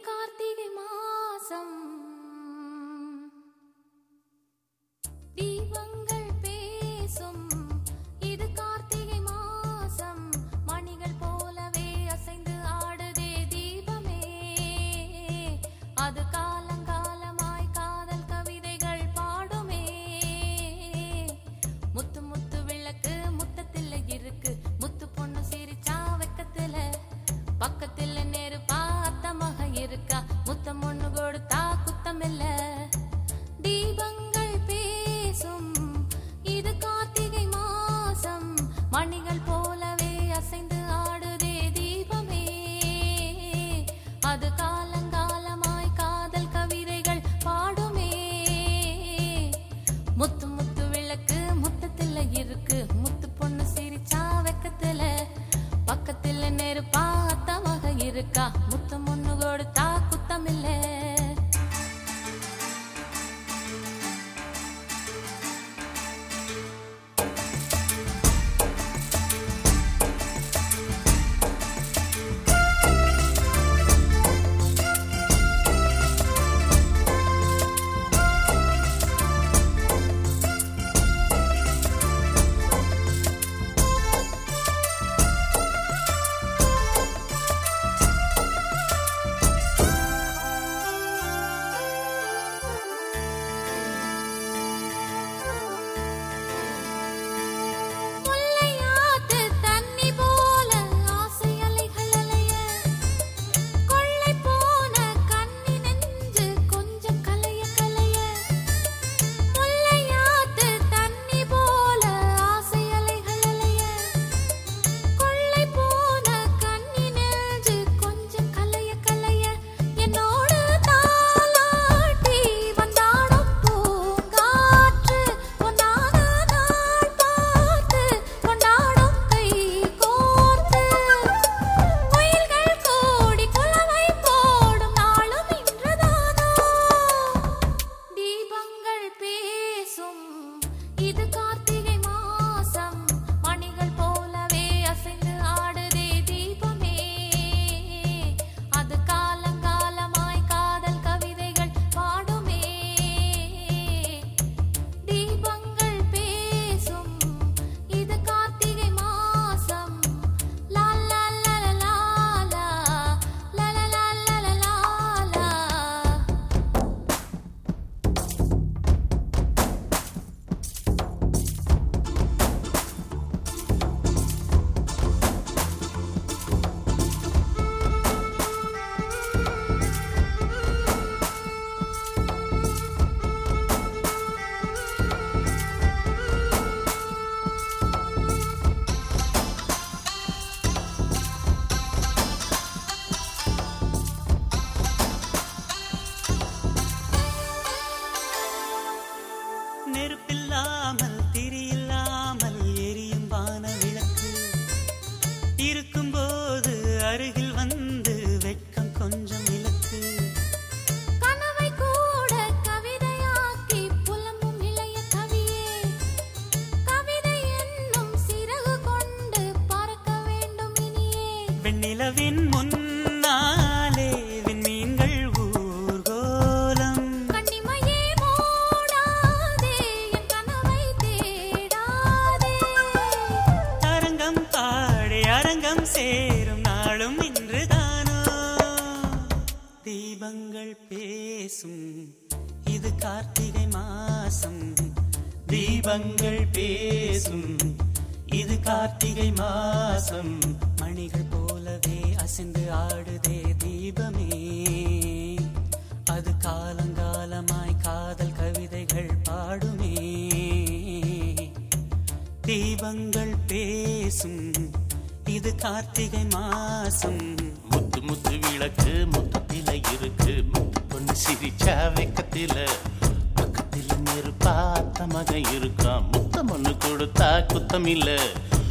கார்த்திகை மாசம் தீபங்கள் பேசும். இது கார்த்திகை மாசம் மணிகள் போலவே அசைந்து ஆடுதே தீபமே. அது காலங்காலமாய் காதல் கவிதைகள் பாடுமே. முத்து முத்து விளக்கு முத்தத்தில் இருக்கு. முத்து பொண்ணு சிரிச்சா வெக்கத்துல. பக்கத்துல நெருப்பா அத்தமாக இருக்கா. முத்தம் ஒண்ணு கொடுத்தா குத்தமில்ல. தீபங்கள் பேசும். இது கார்த்திகை மாசம் மணிகள் போலவே அசைந்து ஆடுதே தீபமே. அது காலங்காலமாய் காதல் கவிதைகள் பாடுமே. முத்து முத்து விளக்கு முத்தத்துல இருக்கு. முத்து பொண்ணு சிரிச்சா வெக்கத்துல. பக்கத்துல நெருப்பா அத்தமாக இருக்கா. முத்தம் ஒண்ணு கொடுத்தா குத்தமில்ல. நெருப்பில்லாமல் திரியில்லாமல் எரியும் வான விளக்கு இருக்கும்போது அருகில் வந்து வெட்கம் கொஞ்சம் விளக்கு. கனவை கூட கவிதையாக்கி புலம்பும் இளைய கவியே. கவிதை என்னும் சிறகு கொண்டு பறக்க வேண்டும் இனியே. வெண்ணிலவின் முன்னாலே விண்மீன்கள் ஊர்கோலம். கண்ணிமையே மூடாதே என் கனவை தேடாதே. அரங்கம் பாடி அரங்கம் சேரும் நாளும் இன்றுதானோ. தீபங்கள் பேசும். இது கார்த்திகை மாசம். தீபங்கள் பேசும். இது கார்த்திகை மாசம் மணிகள் போலவே அசைந்து ஆடுதே தீபமே. அது காலங்காலமாய் காதல் கவிதைகள் பாடுமே. தீபங்கள் பேசும். இது கார்த்திகை மாசம். முத்து முத்து விளக்கு முத்தத்தில இருக்கு. முத்து பொண்ணு சிரிச்சா வெக்கத்தில. பக்கத்தில் நெருப்பா அத்தமாக இருக்கா. முத்தம் ஒண்ணு கொடுத்தா குத்தமில்ல.